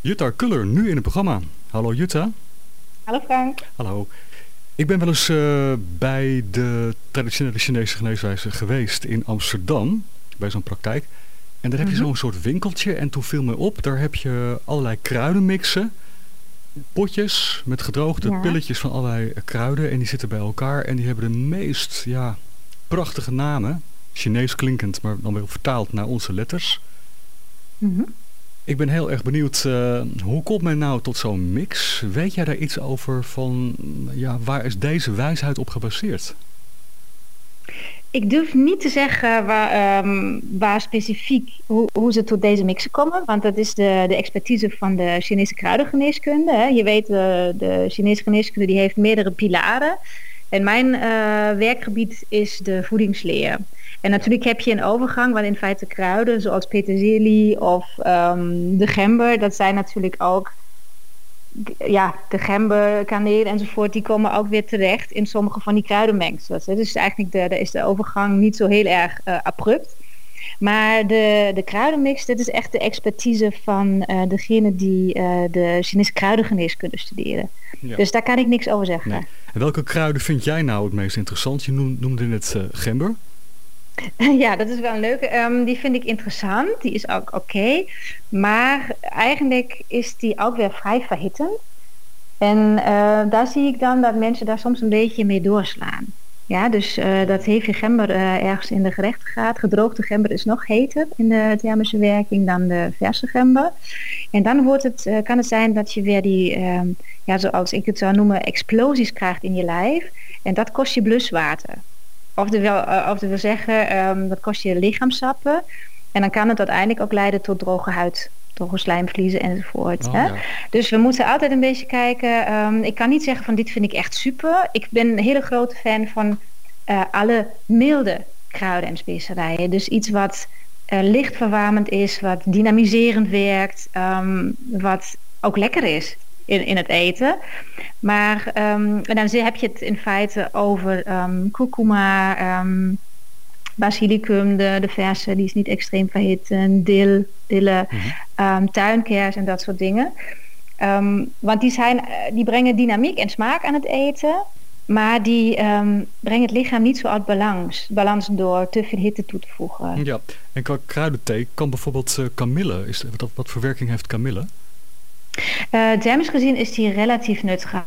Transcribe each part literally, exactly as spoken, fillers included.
Jutta Kuller, nu in het programma. Hallo Jutta. Hallo Frank. Hallo. Ik ben wel eens uh, bij de traditionele Chinese geneeswijze geweest in Amsterdam, bij zo'n praktijk. En daar heb je mm-hmm. zo'n soort winkeltje en toen viel me op, daar heb je allerlei kruidenmixen, potjes met gedroogde ja. pilletjes van allerlei kruiden en die zitten bij elkaar en die hebben de meest ja, prachtige namen. Chinees klinkend, maar dan wel vertaald naar onze letters. Mm-hmm. Ik ben heel erg benieuwd, uh, hoe komt men nou tot zo'n mix? Weet jij daar iets over van, ja, waar is deze wijsheid op gebaseerd? Ik durf niet te zeggen waar, um, waar specifiek hoe, hoe ze tot deze mixen komen, want dat is de, de expertise van de Chinese kruidengeneeskunde. Hè. Je weet, de, de Chinese geneeskunde die heeft meerdere pilaren. En mijn uh, werkgebied is de voedingsleer. En natuurlijk heb je een overgang, want in feite kruiden zoals peterselie of um, de gember, dat zijn natuurlijk ook, ja, de gember, kaneel enzovoort, die komen ook weer terecht in sommige van die kruidenmengsels. Dus eigenlijk de, de is de overgang niet zo heel erg uh, abrupt. Maar de, de kruidenmix, dat is echt de expertise van uh, degene die uh, de Chinese kruidengeneeskunde studeren. Ja. Dus daar kan ik niks over zeggen. Nee. En welke kruiden vind jij nou het meest interessant? Je noemde net uh, gember. Ja, dat is wel een leuke. Um, die vind ik interessant. Die is ook oké. Okay. Maar eigenlijk is die ook weer vrij verhittend. En uh, daar zie ik dan dat mensen daar soms een beetje mee doorslaan. Ja, dus uh, dat heeft je gember uh, ergens in de gerechten gaat. Gedroogde gember is nog heter in de thermische werking dan de verse gember. En dan wordt het, uh, kan het zijn dat je weer die, uh, ja, zoals ik het zou noemen, explosies krijgt in je lijf. En dat kost je bluswater. Of dat wil, uh, of dat wil zeggen, um, dat kost je lichaamsappen. En dan kan het uiteindelijk ook leiden tot droge huid, droge slijmvliezen enzovoort. Oh, hè? ja. Dus we moeten altijd een beetje kijken. Um, ik kan niet zeggen van dit vind ik echt super. Ik ben een hele grote fan van uh, alle milde kruiden en specerijen. Dus iets wat uh, licht verwarmend is, wat dynamiserend werkt, um, wat ook lekker is. In, in het eten. Maar um, en dan heb je het in feite over um, kurkuma, um, basilicum, de, de verse, die is niet extreem verhitten, dil, dille, mm-hmm. um, tuinkers en dat soort dingen. Um, want die, zijn, die brengen dynamiek en smaak aan het eten, maar die um, brengen het lichaam niet zo uit balans, balans door te veel hitte toe te voegen. Ja, en qua kruidenthee kan bijvoorbeeld uh, kamille, is, wat, wat voor werking heeft kamille? Uh, thermisch gezien is die relatief neutraal.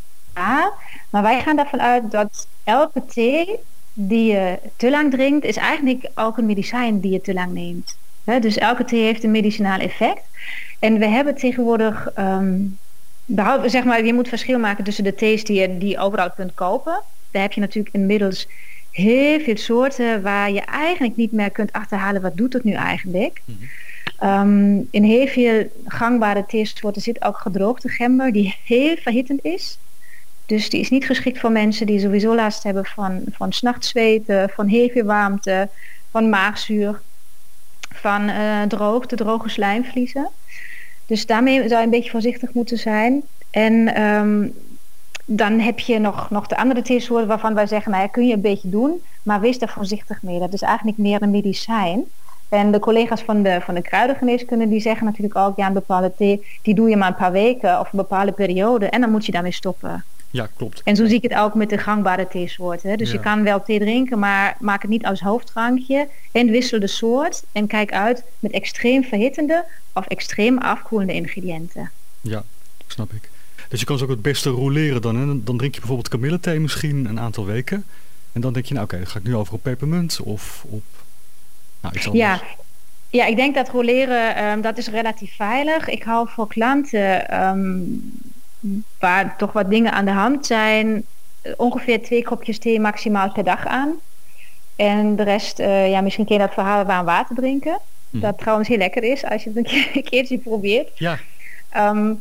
Maar wij gaan ervan uit dat elke thee die je te lang drinkt, is eigenlijk ook een medicijn die je te lang neemt. He, dus elke thee heeft een medicinaal effect. En we hebben tegenwoordig, um, behalve, zeg maar, je moet verschil maken tussen de thees die je, die je overal kunt kopen. Daar heb je natuurlijk inmiddels heel veel soorten waar je eigenlijk niet meer kunt achterhalen wat doet het nu eigenlijk. Mm-hmm. Um, in heel veel gangbare theesoorten zit ook gedroogde gember die heel verhittend is. Dus die is niet geschikt voor mensen die sowieso last hebben van, van snachtzweten, van heel veel warmte, van maagzuur, van uh, droogte, droge slijmvliezen. Dus daarmee zou je een beetje voorzichtig moeten zijn. En um, dan heb je nog, nog de andere theesoorten waarvan wij zeggen, nou ja, kun je een beetje doen, maar wees daar voorzichtig mee. Dat is eigenlijk meer een medicijn. En de collega's van de, van de kruidengeneeskunde die zeggen natuurlijk ook, ja, een bepaalde thee, die doe je maar een paar weken of een bepaalde periode en dan moet je daarmee stoppen. Ja, klopt. En zo zie ik het ook met de gangbare theesoorten. Dus ja. Je kan wel thee drinken, maar maak het niet als hoofddrankje en wissel de soort en kijk uit met extreem verhittende of extreem afkoelende ingrediënten. Ja, snap ik. Dus je kan ze ook het beste roleren dan. Hè? Dan drink je bijvoorbeeld kamillethee misschien een aantal weken en dan denk je, nou oké, okay, dan ga ik nu over op pepermunt of op... Nou, iets anders. Ja, ja, ik denk dat roleren, um, dat is relatief veilig. Ik hou voor klanten um, waar toch wat dingen aan de hand zijn, ongeveer twee kopjes thee maximaal per dag aan. En de rest, uh, ja, misschien ken je dat verhaal warm water drinken. Mm. Dat trouwens heel lekker is als je het een, keer, een keertje probeert. Ja. Um,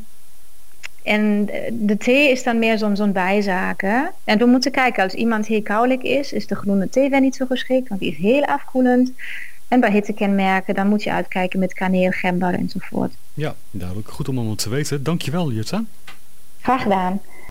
en de thee is dan meer zo'n, zo'n bijzaak. Hè? En we moeten kijken, als iemand heel koudelijk is, is de groene thee weer niet zo geschikt, want die is heel afkoelend. En bij hittekenmerken, dan moet je uitkijken met kaneel, gember enzovoort. Ja, duidelijk. Goed om allemaal te weten. Dankjewel, Jutta. Graag gedaan.